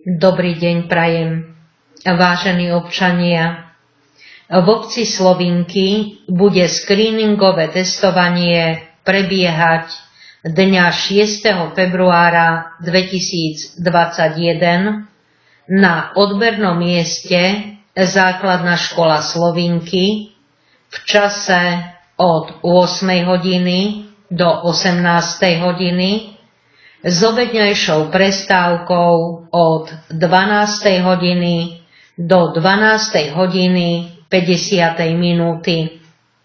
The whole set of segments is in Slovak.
Dobrý deň prajem, vážení občania. V obci Slovinky bude screeningové testovanie prebiehať dňa 6. februára 2021 na odbernom mieste Základná škola Slovinky v čase od 8 hodiny do 18 hodiny s obedňajšou prestávkou od 12 hodiny do 12 hodiny 50 minúty.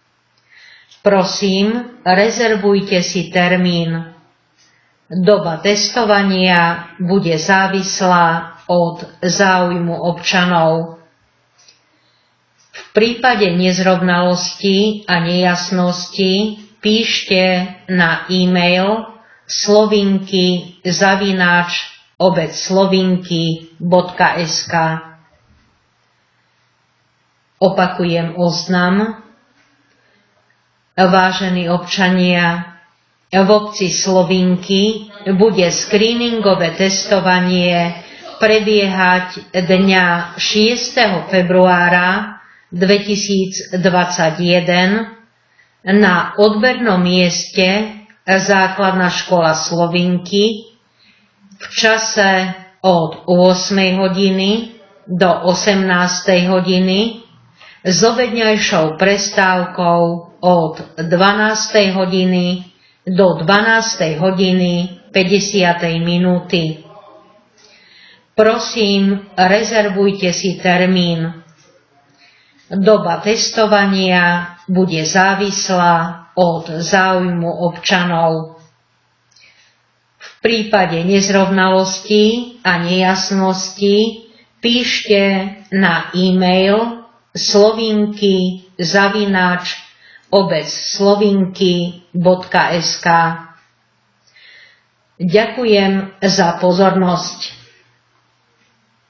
Prosím, rezervujte si termín. Doba testovania bude závislá od záujmu občanov. V prípade nezrovnalostí a nejasností píšte na e-mail slovinky@obecSlovinky.sk. Opakujem oznam. Vážení občania, v obci Slovinky bude screeningové testovanie prebiehať dňa 6. februára 2021 na odbernom mieste Základná škola Slovinky v čase od 8 hodiny do 18 hodiny s obedňajšou prestávkou od 12 hodiny do 12 hodiny 50 minúty. Prosím, rezervujte si termín. Doba testovania bude závislá od záujmu občanov. V prípade nezrovnalostí a nejasností píšte na e-mail slovinky@obecSlovinky.sk. Ďakujem za pozornosť.